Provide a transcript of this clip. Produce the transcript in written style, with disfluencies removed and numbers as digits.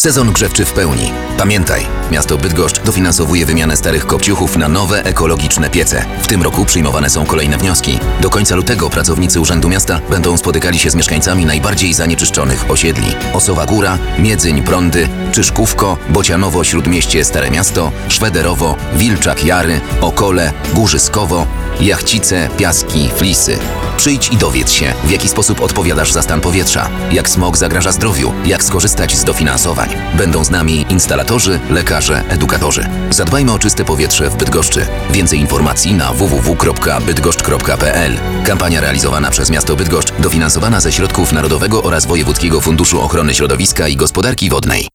Sezon grzewczy w pełni. Pamiętaj, miasto Bydgoszcz dofinansowuje wymianę starych kopciuchów na nowe, ekologiczne piece. W tym roku przyjmowane są kolejne wnioski. Do końca lutego pracownicy Urzędu Miasta będą spotykali się z mieszkańcami najbardziej zanieczyszczonych osiedli. Osowa Góra, Miedzyń, Prądy, Czyszkówko, Bocianowo, Śródmieście, Stare Miasto, Szwederowo, Wilczak, Jary, Okole, Górzyskowo, Jachcice, Piaski, Flisy. Przyjdź i dowiedz się, w jaki sposób odpowiadasz za stan powietrza, jak smog zagraża zdrowiu, jak skorzystać z dofinansowań. Będą z nami instalatorzy, lekarze, edukatorzy. Zadbajmy o czyste powietrze w Bydgoszczy. Więcej informacji na www.bydgoszcz.pl. Kampania realizowana przez miasto Bydgoszcz, dofinansowana ze środków Narodowego oraz Wojewódzkiego Funduszu Ochrony Środowiska i Gospodarki Wodnej.